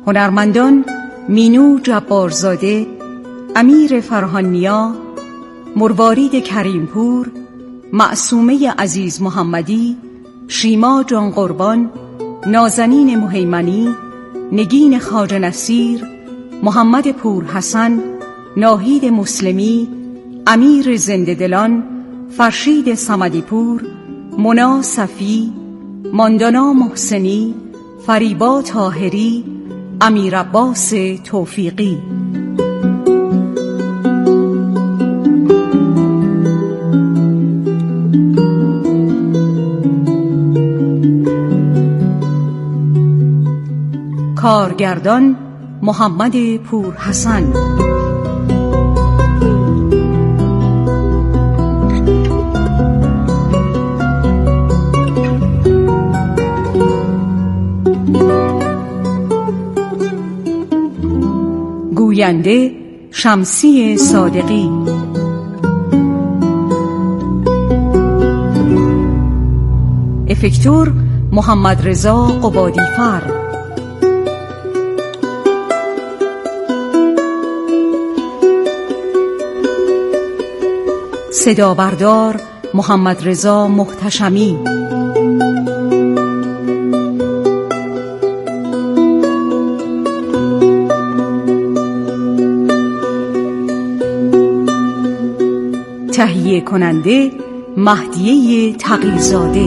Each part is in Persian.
هنرمندان مینو جبارزاده، امیر فرهانیا، مروارید کریمپور، معصومه عزیز محمدی، شیما جان قربان، نازنین مهیمنی، نگین خواجه نصیر، محمد پور حسن، ناهید مسلمی، امیر زنده دلان، فرشید صمدی پور، منا صفی، ماندانا محسنی، فریبا طاهری، امیر عباس توفیقی. کارگردان محمد پور حسن. گوینده شمسی صادقی. افکتور محمد رضا قبادیفر. صدا بردار محمد رضا محتشمی. تهیه کننده مهدیه تقی‌زاده.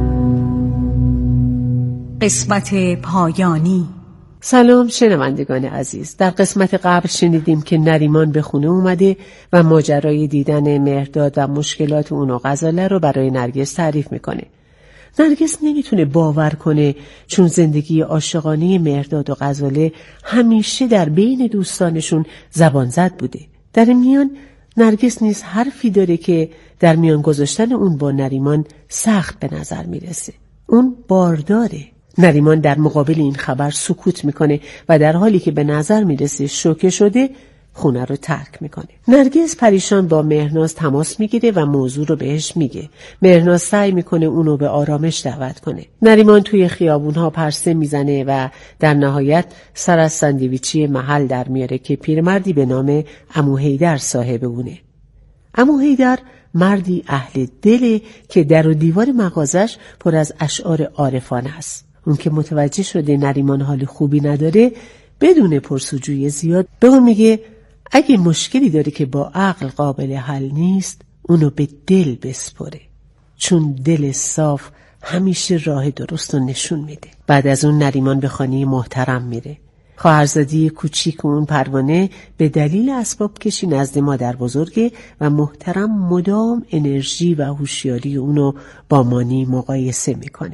قسمت پایانی. سلام شنوندگان عزیز. در قسمت قبل شنیدیم که نریمان به خونه اومده و ماجرای دیدن مهرداد و مشکلات اون و غزاله رو برای نرگس تعریف میکنه. نرگس نمیتونه باور کنه، چون زندگی عاشقانه مهرداد و غزاله همیشه در بین دوستانشون زبان زد بوده. در میان نرگس نیز حرفی داره که در میان گذاشتن اون با نریمان سخت به نظر میرسه. اون بارداره. نریمان در مقابل این خبر سکوت میکنه و در حالی که به نظر میرسه شوکه شده خونه رو ترک میکنه. نرگس پریشان با مهرناز تماس میگیره و موضوع رو بهش میگه. مهرناز سعی میکنه اونو به آرامش دعوت کنه. نریمان توی خیابونها پرسه میزنه و در نهایت سر از ساندویچی محل در میاره که پیرمردی به نام عمو حیدر صاحب اونه. عمو حیدر مردی اهل دله که در و دیوار مغازش پر از اشعار عارفانه است. اون که متوجه شده نریمان حال خوبی نداره، بدون پرسجوی زیاد به اون میگه اگه مشکلی داره که با عقل قابل حل نیست، اونو به دل بسپره، چون دل صاف همیشه راه درست رو نشون میده. بعد از اون نریمان به خانه محترم میره. خواهرزادی کوچیک اون پروانه به دلیل اسباب کشی نزد مادر بزرگه و محترم مدام انرژی و هوشیاری اونو با مانی مقایسه میکنه.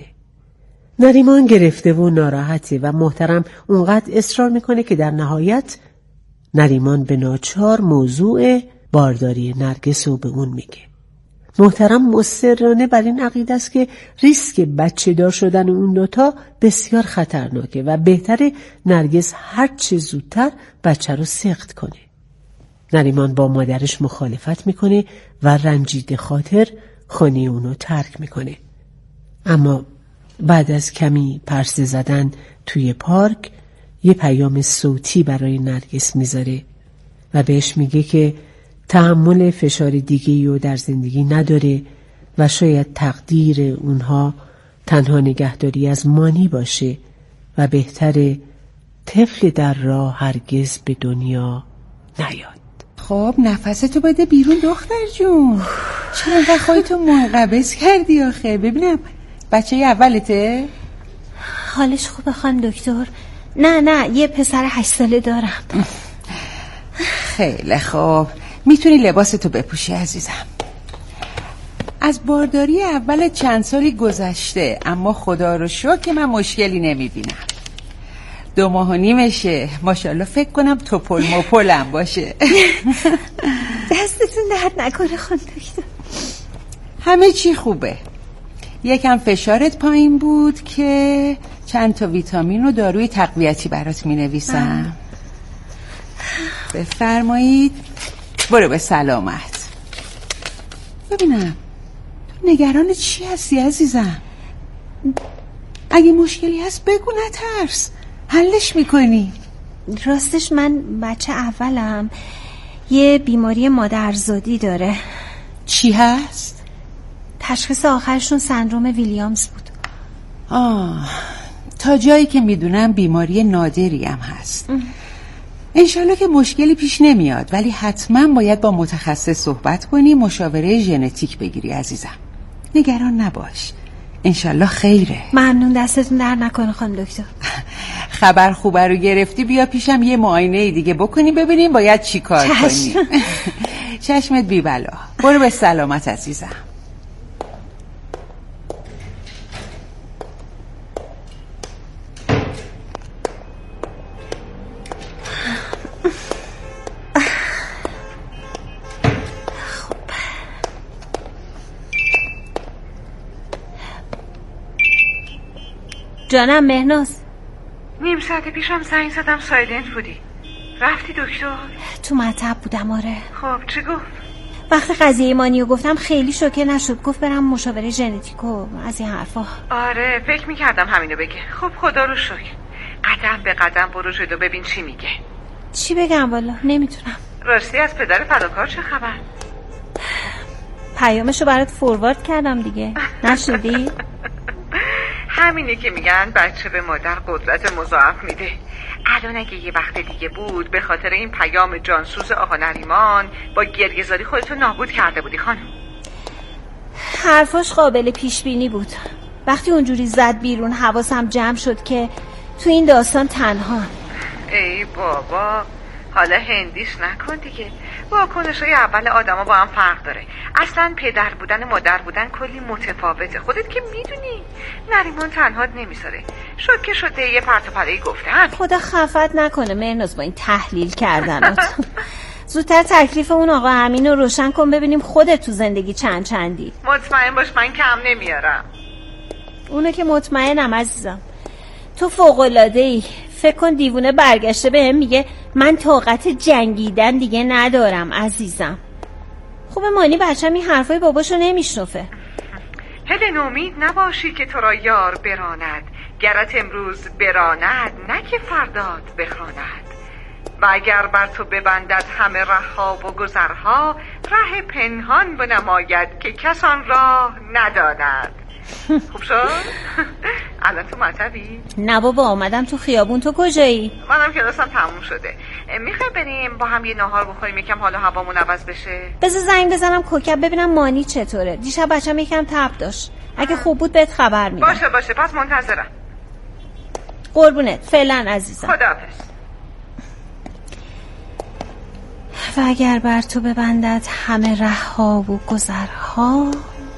نریمان گرفته و ناراحته و محترم اونقدر اصرار میکنه که در نهایت نریمان به ناچار موضوع بارداری نرگس رو به اون میگه. محترم مصرانه بر این عقیده است که ریسک بچه دار شدن اون دوتا بسیار خطرناکه و بهتره نرگس هر چه زودتر بچه رو سقط کنه. نریمان با مادرش مخالفت میکنه و رنجیده خاطر خانه اونو ترک میکنه. اما بعد از کمی پرسه زدن توی پارک یه پیام صوتی برای نرگس میذاره و بهش میگه که تحمل فشار دیگه‌ای رو در زندگی نداره و شاید تقدیر اونها تنها نگهداری از مانی باشه و بهتره طفل در راه هرگز به دنیا نیاد. خب نفستو بده بیرون دختر جون. چرا انقدر خودتو منقبض کردی آخه؟ ببینم بچه اولته؟ حالش خوبه خانم دکتر؟ نه یه پسر 8 ساله دارم. خیلی خوب، میتونی لباستو بپوشی عزیزم. از بارداری اول چند سالی گذشته، اما خدا رو شکر که من مشکلی نمیبینم. 2 ماه و نیمشه، ماشاءالله فکر کنم توپل مپلم باشه. دستتون درد نکنه خانم دکتر. همه چی خوبه. یکم فشارت پایین بود که چند تا ویتامین و داروی تقویتی برات مینویسم. بفرمایید. برو به سلامت. ببینم تو نگران چی هستی عزیزم؟ اگه مشکلی هست بگو، نترس. حلش میکنی؟ راستش من بچه اولم یه بیماری مادرزادی داره. چی هست؟ تشخیص آخرشون سندروم ویلیامز بود. تا جایی که میدونم بیماری نادری هم هست. انشالله که مشکلی پیش نمیاد، ولی حتما باید با متخصص صحبت کنی، مشاوره ژنتیک بگیری عزیزم. نگران نباش، انشالله خیره. ممنون، دستتون در نکنه خانم دکتر. خبر خوبه رو گرفتی، بیا پیشم یه معاینه دیگه بکنی ببینیم باید چی کار کنی. چشمت بی بلا. برو به سلامت عزیزم. جانم مهناز. نیم ساعت پیشم زنگ زدم سایلنت بودی. رفتی دکتر؟ تو مطب بودم. آره. خب چی گفت؟ وقتی قضیه مانیو گفتم خیلی شوکه نشد، گفت برم مشاوره ژنتیکو از این حرفا. آره فکر میکردم همینو بگه. خب خدا رو شکر. قدم به قدم برو جلو ببین چی میگه. چی بگم والا نمیتونم. راستی از پدر فداکار چه خبر؟ پیامشو برات فوروارد کردم دیگه، نشنیدی؟ همینه که میگن بچه به مادر قدرت مضاعف میده. الان اگه یه وقت دیگه بود به خاطر این پیام جانسوز آقا نریمان با گریه‌زاری خودتو نابود کرده بودی خانم. حرفاش قابل پیش بینی بود. وقتی اونجوری زد بیرون حواسم جمع شد که تو این داستان تنها. ای بابا، حالا هندیش نکن دیگه. واکنش‌های اول آدما با هم فرق داره. اصلا پدر بودن مادر بودن کلی متفاوته. خودت که میدونی نریمان تنهات نمیذاره. شوکه شده یه پرت و پله‌ای گفتن. خدا خفت نکنه مهناز با این تحلیل کردنات. زودتر تکلیف اون آقا امین رو روشن کن ببینیم خودت تو زندگی چندی. مطمئن باش من کم نمیارم. اونو که مطمئنم عزیزم. تو فوق‌العاده‌ای. فکر کن دیوونه برگشته بهم میگه من طاقت جنگیدن دیگه ندارم عزیزم. خوبه مانی بچه‌م این حرفای باباشو نمیشنفه. هلن امید نباشی که تو را یار براند، گرت امروز براند نه که فردات بخواند. و اگر بر تو ببندد همه ره‌ها و گذرها، ره پنهان بنماید که کس آن راه نداند. خوب شد؟ الان تو مطبی؟ نه بابا آمدم تو خیابون. تو کجایی؟ منم کلاسم تموم شده. میخوای بریم با هم یه ناهار بخوریم یکم حالا هوامون عوض بشه؟ بذار زنگ بزنم کوکب ببینم مانی چطوره. دیشب بچه‌م یکم تب داشت. اگه خوب بود بهت خبر میدم. باشه پس منتظرم. قربونت. فعلا عزیزم. خداحافظ. و اگر بر تو ببندد همه ره‌ها و گذرها.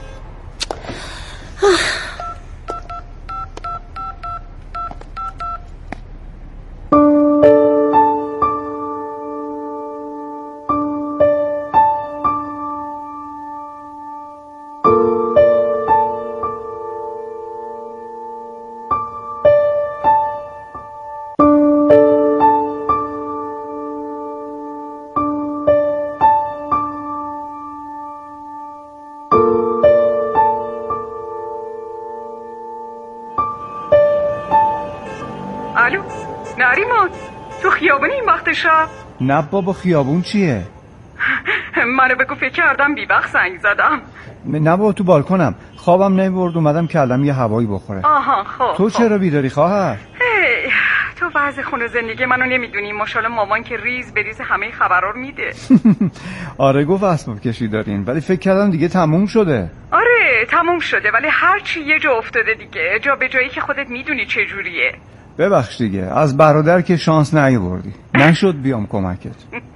الو نریمان، تو خیابونی این وقت شب؟ نه بابا خیابون چیه؟ منو بگو فکر کردم بی وقت زنگ زدم. نه بابا تو بالکنم، خوابم نمیبرد اومدم کردم یه هوایی بخوره. آها خب. تو چرا بیداری خواهر؟ هی تو وضع خونه زندگی منو نمیدونی. ماشاءالله مامان که ریز به ریز همه خبرها رو میده. آره گفت اسباب کشی دارین، ولی فکر کردم دیگه تموم شده. آره تموم شده، ولی هر چی یه جا افتاده دیگه، جا به جایی که خودت میدونی چه جوریه. ببخش دیگه، از برادر که شانس نیاوردی. نشد بیام کمکت.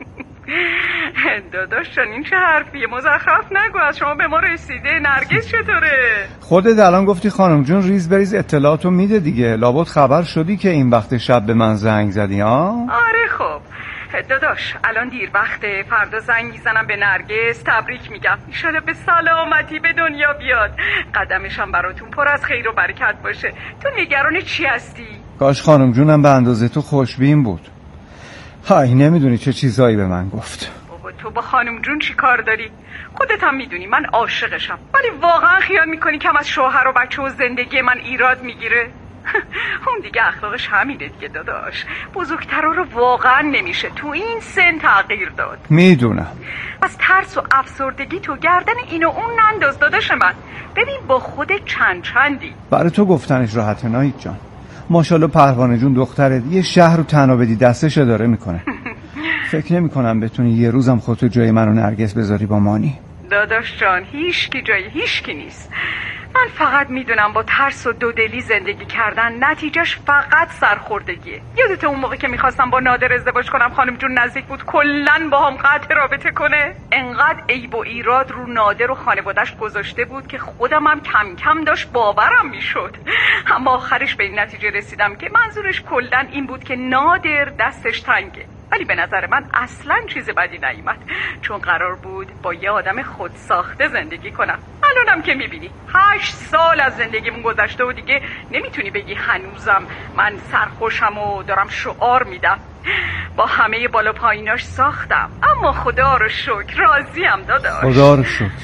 داداش جان این چه حرفیه؟ مزخرف نگو. از شما به ما رسیده. نرگس چطوره؟ خودت الان گفتی خانم جون ریز بریز اطلاعاتو میده دیگه. لابد خبر شدی که این وقت شب به من زنگ زدی ها؟ آره خب داداش الان دیر وقته. فردا زنگ میزنم به نرگس تبریک میگم. ایشالا به سلامتی به دنیا بیاد. قدمشم براتون پر از خیر و برکت باشه. تو نگران چی هستی؟ کاش خانم جونم به اندازه تو خوشبین بود. های نمیدونی چه چیزایی به من گفت. بابا تو با خانم جون چی کار داری؟ خودت هم میدونی من عاشقشم، ولی واقعا خیال میکنی کم از شوهر و بچه و زندگی من ایراد میگیره؟ اون دیگه اخلاقش همینه دیگه داداش. بزرگترا رو واقعا نمیشه تو این سن تغییر داد. میدونم. از ترس و افسردگی تو گردن اینو اون ننداز داداش من. ببین با خودت چندی. برای تو گفتنش راحته ناهید جان. ماشاءالله پروانه جون دخترت یه شهر رو تنها بدی دستش اداره میکنه. فکر نمی کنم بتونی یه روزم خودتو جای من و نرگس بذاری با مانی. داداش جان هیچکی جای هیچکی نیست. من فقط میدونم با ترس و دودلی زندگی کردن نتیجهش فقط سرخوردگیه. یادت اون موقع که میخواستم با نادر ازدواج کنم خانم جون نزدیک بود کلن با هم قطع رابطه کنه؟ انقدر عیب و ایراد رو نادر و خانوادش گذاشته بود که خودم هم کم کم داشت باورم میشد. اما آخرش به این نتیجه رسیدم که منظورش کلن این بود که نادر دستش تنگه. ولی به نظر من اصلا چیز بدی نیامد، چون قرار بود با یه آدم خودساخته زندگی کنم. الانم که میبینی 8 سال از زندگیمون گذشته و دیگه نمیتونی بگی هنوزم من سرخوشم و دارم شعار میدم. با همه بالا پاییناش ساختم، اما خدا رو شکر راضیم داداش. خدا رو شکر.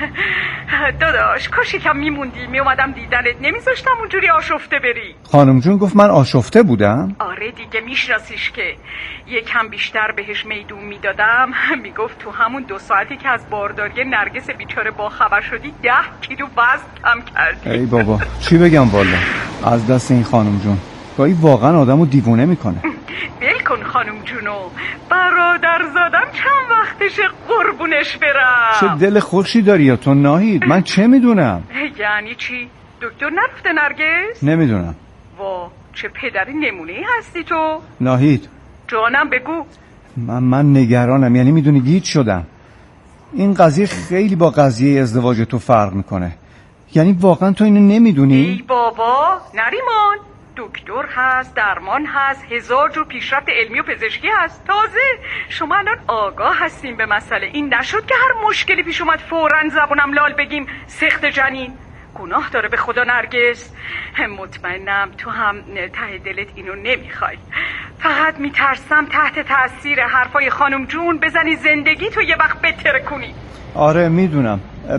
داداش کاش یکم میموندی میومدم دیدنت، نمیذاشتم اونجوری آشفته بری. خانم جون گفت من آشفته بودم؟ آره دیگه میشناسیش که یکم بیشتر بهش میدون میدادم میگفت تو همون 2 ساعتی که از بارداری نرگس بیچاره با خبر شدی 10 کیلو وزن کم کردی. ای بابا چی بگم والا از دست این خانم جون. گاهی واقعا آدمو دیوونه میکنه. ول کن خانم جونو، برادر زادم چند وقتشه قربونش برم. چه دل خوشی داری یا تو ناهید؟ من چه میدونم؟ یعنی چی؟ دکتر نرفته نرگس؟ نمیدونم. وا چه پدری نمونه‌ای هستی تو. ناهید جانم بگو. من نگرانم، یعنی میدونی گیج شدم. این قضیه خیلی با قضیه ازدواج تو فرق میکنه. یعنی واقعا تو اینو نمیدونی؟ ای بابا نریمان، دکتر هست، درمان هست، 1000 جور پیشرفت علمی و پزشکی هست. تازه شما الان آگاه هستیم به مسئله. این نشد که هر مشکلی پیش اومد فوراً زبونم لال بگیم سخت جنین. گناه داره به خدا نرگس. مطمئنم تو هم ته دلت اینو نمیخوای. فقط میترسم تحت تاثیر حرفای خانم جون بزنی زندگی تو یه وقت بتره کنی. آره میدونم.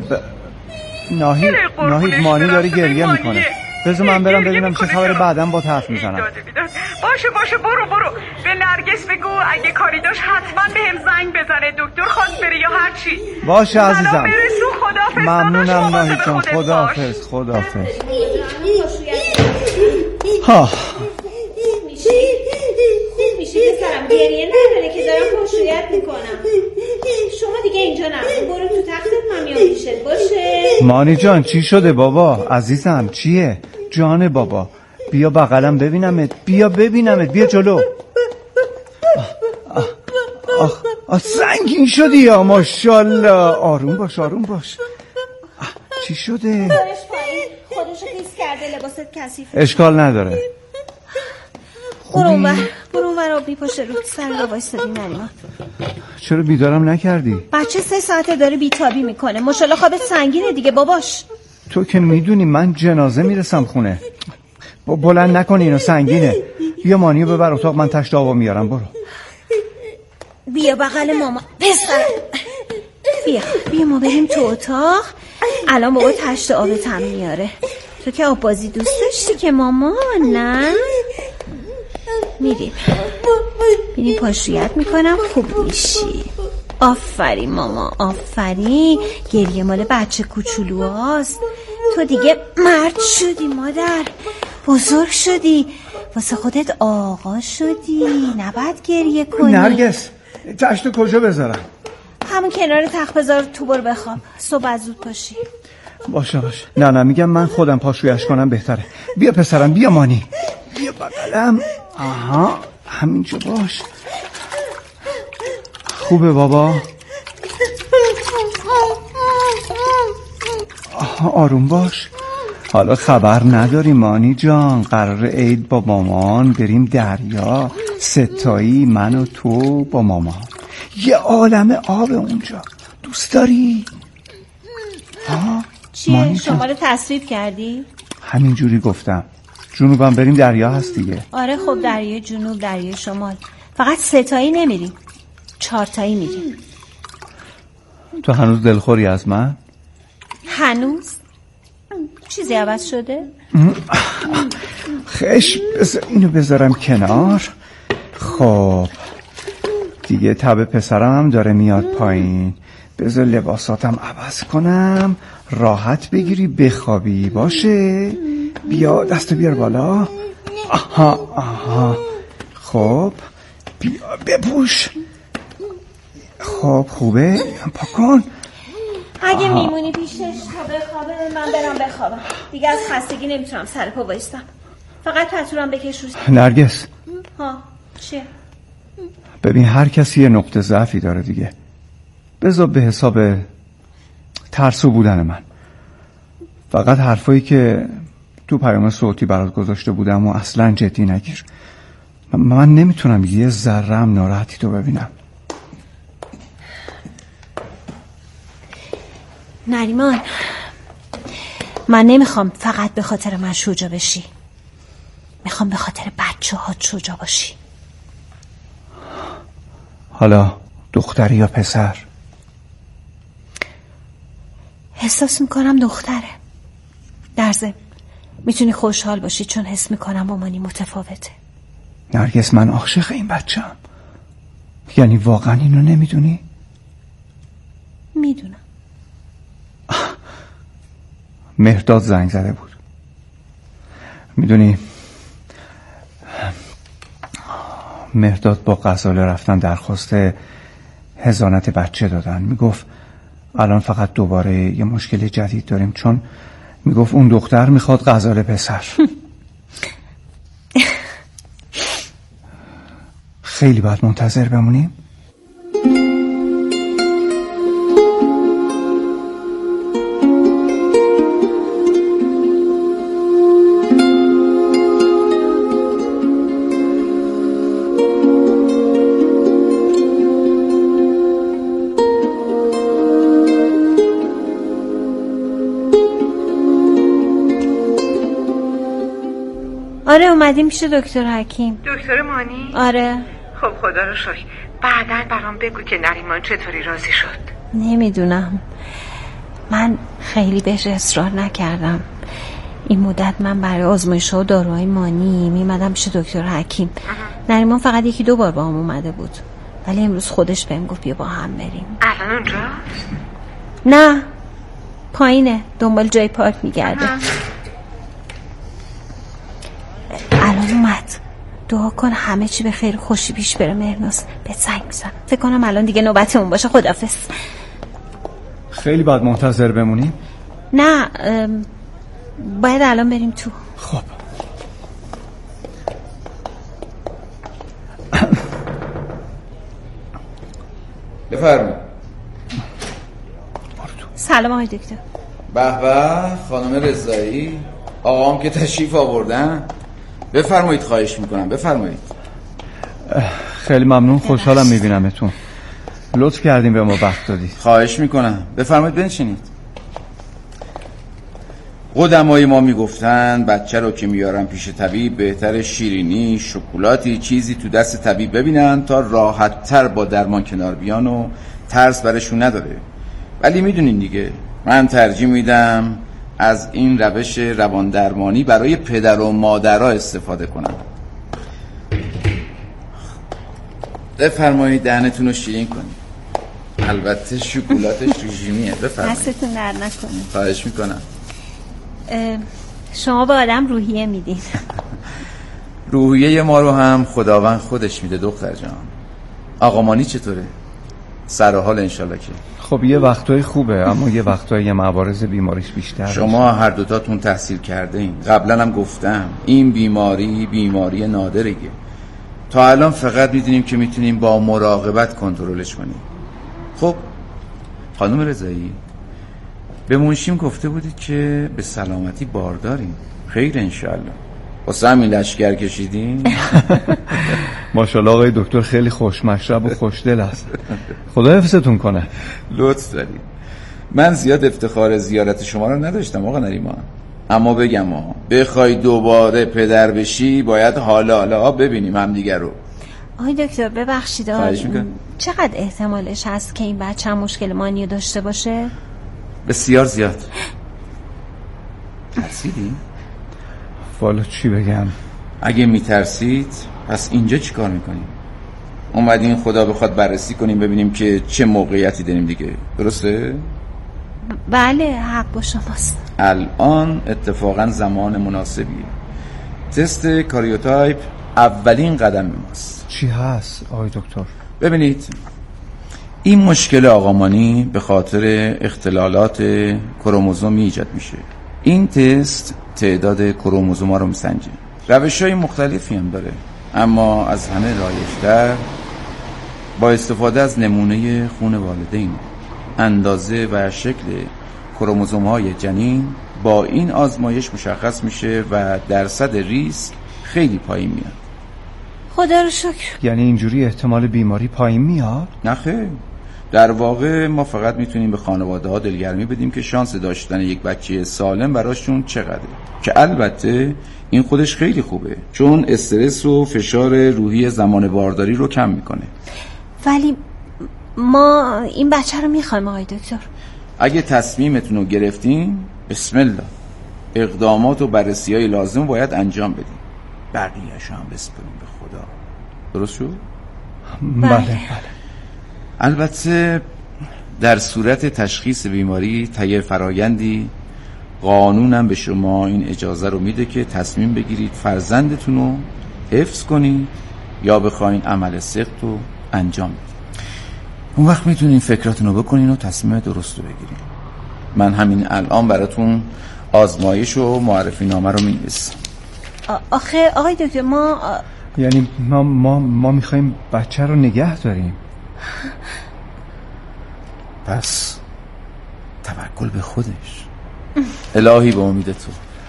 ناهید مانی داری گریه میکنه. بذار من برم ببینم چه خبر بعدم با حرف میزنم. باشه برو به نرگس بگو اگه کاری داشت حتما بهم زنگ بزنه. دکتر خواست بره یا هر چی. باشه عزیزم. ممنونم ناهید جان. خداحافظ. ها میشه پسرم گریه نداره که دارم پشویت میکنم. شما دیگه اینجا نمون، برو تو تختت من میام پیشت. باشه مانی جان چی شده بابا عزیزم؟ چیه جان بابا؟ بیا بغلم ببینمت. بیا جلو. سنگین شدی یا ماشاءالله. آروم باش. چی شده؟ دارش پایین خودشو خیس کرده، لباست کثیفه. اشکال نداره. برو اونور آبی پشت رو سر رو وایسادی نریمان. چرا بیدارم نکردی؟ بچه 3 ساعته داره بیتابی میکنه. ماشاءالله خوابت سنگینه دیگه باباش. تو که میدونی من جنازه میرسم خونه. بلند نکن اینو، سنگینه. بیا مانیو ببر اتاق، من تشت آبا میارم. برو بیا بغل ماما پسر. بیا ما بریم تو اتاق. الان بابا تشت آبت هم میاره. تو که آب بازی دوست داشتی که ماما، نه؟ میریم بینی پاشویت میکنم خوب میشی. آفرین ماما آفرین. گریه مال بچه کوچولو هاست. تو دیگه مرد شدی مادر، بزرگ شدی، واسه خودت آقا شدی، نباید گریه کنی. نرگس تشت کجا بذارم؟ همون کنار تخت بذار تو، برو بخواب، صبح زود پاشی. باشه نه میگم من خودم پاشویش کنم بهتره. بیا پسرم، بیا مانی، بیا بغلم. آها همینجا باش. خوبه بابا؟ آها آروم باش. حالا خبر نداری مانی جان، قرار عید با مامان بریم دریا، 3 تایی، من و تو با مامان. یه عالم آب اونجا، دوست داری؟ چیه شما رو تصویب کردی؟ همینجوری گفتم. جنوبم بریم دریا هست دیگه. آره خب دریای جنوب، دریای شمال. فقط 3 تایی نمیریم، 4 تایی میریم. تو هنوز دلخوری از من؟ هنوز؟ چیزی عوض شده؟ خش اینو بذارم کنار. خب دیگه تب پسرم هم داره میاد پایین. بذار لباساتم عوض کنم، راحت بگیری بخوابی. باشه بیا دستو بیار بالا. آها خب بیا بپوش. خب خوبه پاکن. اگه میمونی پیشش تا بخوابه من برم بخوابم. دیگه از خستگی نمیتونم سر پا بایستم. فقط پتورم بکش روز. نرگس چیه؟ ببین هر کسی یه نقطه ضعفی داره دیگه. بذار به حساب ترسو بودن من. فقط حرفایی که تو پیام صوتی برات گذاشته بودم و اصلا جدی نگیر. من نمیتونم یه ذره هم ناراحتی تو ببینم. نریمان، من نمیخوام فقط به خاطر من شجاع بشی. میخوام به خاطر بچه هات شجاع باشی. حالا دختری یا پسر؟ احساس میکنم دختره. در ضمن میتونی خوشحال باشی چون حس میکنم مامانی متفاوته. نرگس من عاشق این بچه‌ام. یعنی واقعا اینو نمیدونی؟ میدونم. مهرداد زنگ زده بود. میدونی مهرداد با غزاله رفتن درخواست حضانت بچه دادن. میگفت الان فقط دوباره یه مشکل جدید داریم، چون میگفت اون دختر میخواد غزاله پسر. خیلی باید منتظر بمونیم. آره اومدیم پیش دکتر حکیم. دکتر مانی؟ آره. خب خدا رو شکر. بعداً برام بگو که نریمان چطوری راضی شد. نمیدونم، من خیلی بهش اصرار نکردم. این مدت من برای آزمایش و داروهای مانی میمدم پیش دکتر حکیم. نریمان فقط 1-2 بار با هم اومده بود، ولی امروز خودش بهم گفت بیا با هم بریم. الان اونجاست؟ نه پایینه، دنبال جای پارک میگرده. الان اومد. دعا کن همه چی به خیر خوشی پیش بره. مهرناز به زنگ بزن. فکر کنم الان دیگه نوبت اون باشه. خداحافظ. خیلی باید منتظر بمونیم؟ نه باید الان بریم تو. خب بفرمایید. سلام آقای دکتر. به به خانم رضایی، آقام که تشریف آوردن. بفرمایید، خواهش میکنم بفرمایید. خیلی ممنون، خوشحالم میبینمتون. لطف کردیم به ما وقت دادی. خواهش میکنم بفرمایید بنشینید. قدمای ما میگفتن بچه رو که میارن پیش طبیب بهتر شیرینی، شکلاتی، چیزی تو دست طبیب ببینن تا راحت تر با درمان کنار بیان و ترس برشون نداره. ولی میدونین دیگه من ترجیح میدم از این روش روان درمانی برای پدر و مادرها استفاده کنم. بفرمایید دهنتون رو شیرین کنید. البته شکلاتش رژیمیه. بفرمایید. دستتون درد نکنه. خواهش میکنم. شما به آدم روحیه میدین. روحیه ما رو هم خداوند خودش میده دختر جان. آقا مانی چطوره؟ سر حال انشالله که. خب یه وقتای خوبه، اما یه وقتای یه موارد بیماریش بیشتر. شما هر دوتاتون تحصیل کرده این. قبلا هم گفتم این بیماری نادریه. تا الان فقط میدونیم که میتونیم با مراقبت کنترلش کنیم. خب خانم رضایی، به منشیم گفته بودید که به سلامتی بارداریم. خیر انشالله. واسه همین لشگر کشیدین؟ ماشاءالله آقای دکتر خیلی خوش مشرب و خوشدل است. خدا حفظتون کنه. لطف دارید. من زیاد افتخار زیارت شما رو نداشتم آقا نریمان، اما بگم بخوای دوباره پدر بشی باید حالا ببینیم هم دیگر رو. آقای دکتر ببخشید، چقدر احتمالش هست که این بچه هم مشکل مانی داشته باشه؟ بسیار زیاد. ترسیدی؟ والا چی بگم؟ اگه میترسید پس اینجا چی کار میکنیم؟ اومدیم خدا بخواد بررسی کنیم ببینیم که چه موقعیتی داریم دیگه، درسته؟ بله حق با شماست. الان اتفاقا زمان مناسبیه. تست کاریوتایپ اولین قدم ماست. چی هست آقای دکتر؟ ببینید این مشکل آقامانی به خاطر اختلالات کروموزومی ایجاد میشه. این تست تعداد کروموزوم‌ها رو میسنجه. روش‌های مختلفی هم داره، اما از همه رایج‌تر با استفاده از نمونه خون والدین، اندازه و شکل کروموزوم‌های جنین با این آزمایش مشخص میشه و درصد ریسک خیلی پایین میاد. خدا رو شکر. یعنی اینجوری احتمال بیماری پایین میاد؟ نه خیر، در واقع ما فقط میتونیم به خانواده ها دلگرمی بدیم که شانس داشتن یک بچه سالم براشون چقدره، که البته این خودش خیلی خوبه چون استرس و فشار روحی زمان بارداری رو کم میکنه. ولی ما این بچه رو میخوایم آقای دکتر. اگه تصمیمتون رو گرفتین بسم الله، اقدامات و بررسی های لازم باید انجام بدیم، بقیه‌اش هم بسپاریم به خدا. درست شد؟ بله. البته در صورت تشخیص بیماری طی فرایندی قانونم به شما این اجازه رو میده که تصمیم بگیرید فرزندتون رو حفظ کنید یا بخواین عمل سخت رو انجام بدید. اون وقت میتونین فکراتون رو بکنین و تصمیم درست رو بگیرین. من همین الان براتون آزمایش و معرفی نامه رو می‌نویسم. آخه آقای دکتر ما یعنی ما میخوایم بچه رو نگه داریم. پس توکل به خودش. الهی به امید تو.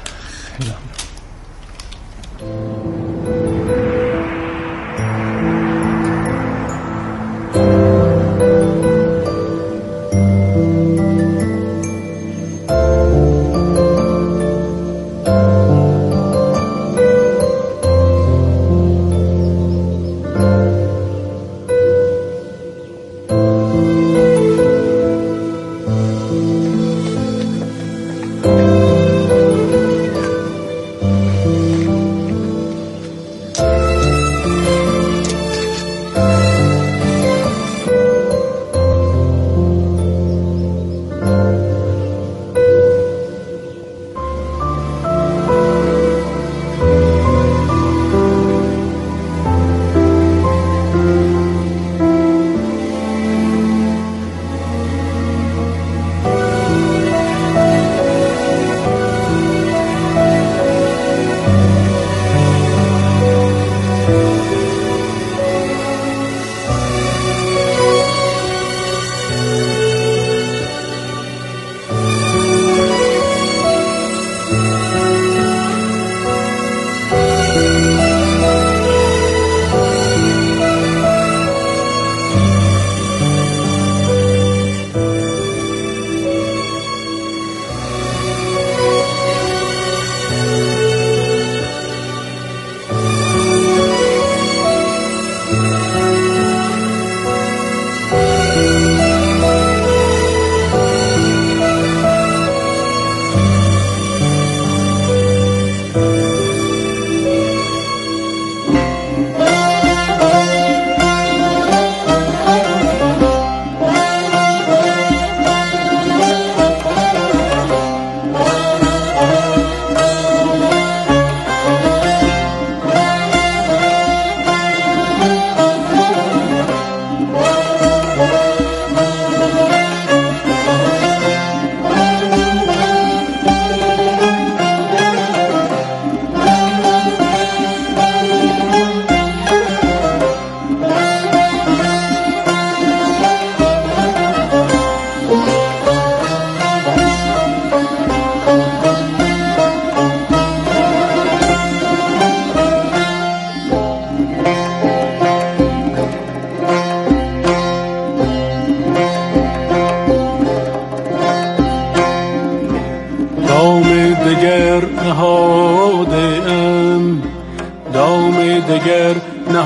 دگر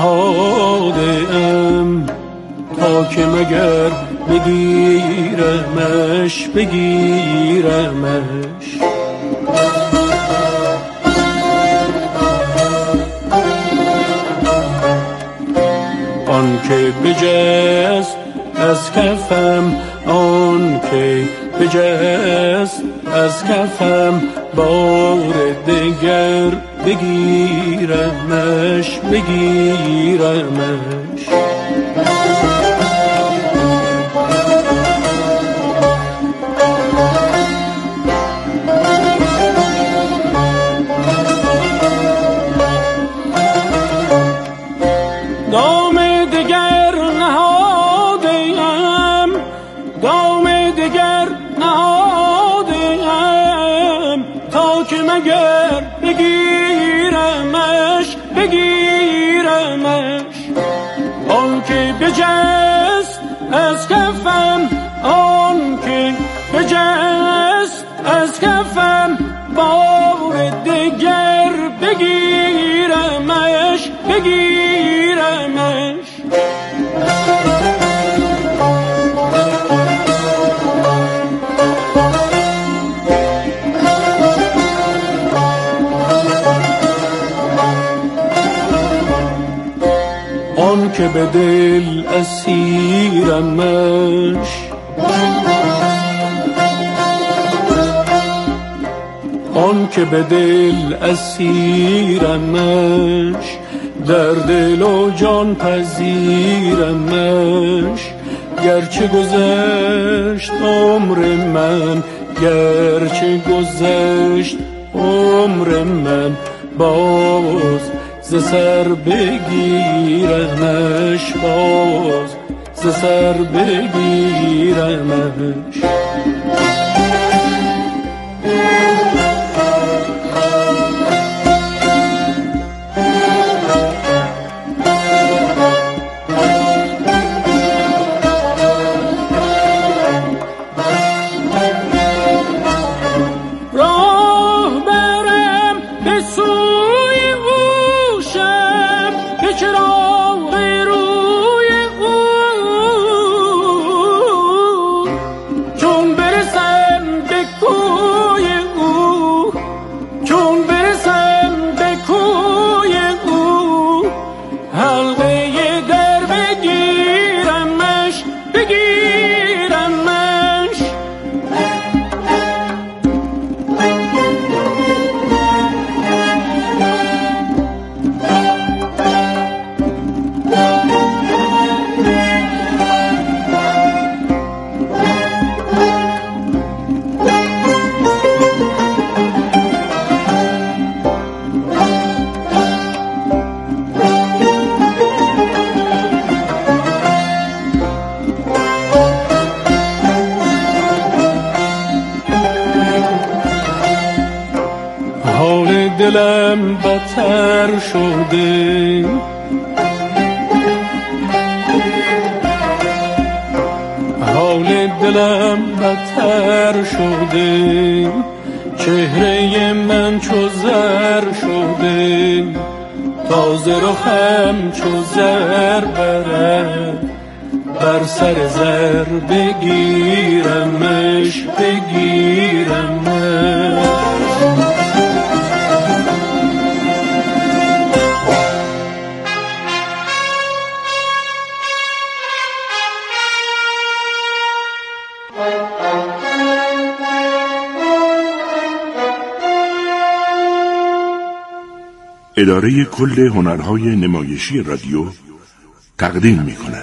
نهاده ام تا که مگر بگیرمش که بجست از کفم، آن که بجست از کفم، بار دگر بگیرمش بگیرمش. بگیرمش بگیرمش، آن که بجست از کفم، آن که بجست از کفم، بار دگر بگیرمش بگیرمش. آن که به دل اسیرمش، آن که به دل اسیرمش، در دل و جان پذیرمش. گرچه گذشت عمر من، گرچه گذشت عمر من، باز ز سر بگیرمش، باز ز سر بگیرمش. دلم بدتر شده، حال دلم بدتر شده، چهره من چو زر شده، تازه رخم چو زر برد، بر سر زر بگیرمش بگیرمش. اداره کل هنرهای نمایشی رادیو تقدیم می‌کند.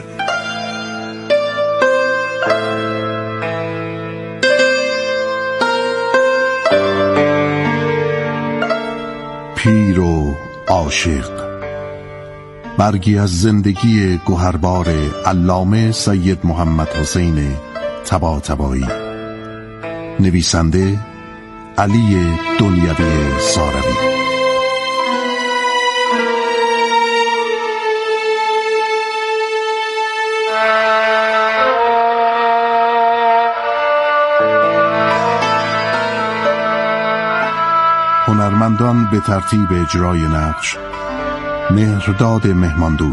پیر و عاشق، برگی از زندگی گوهربار علامه سید محمد حسین طباطبایی. نویسنده علی دنیوی ساروی. هنرمندان به ترتیب اجرای نقش: مهرداد مهماندوست،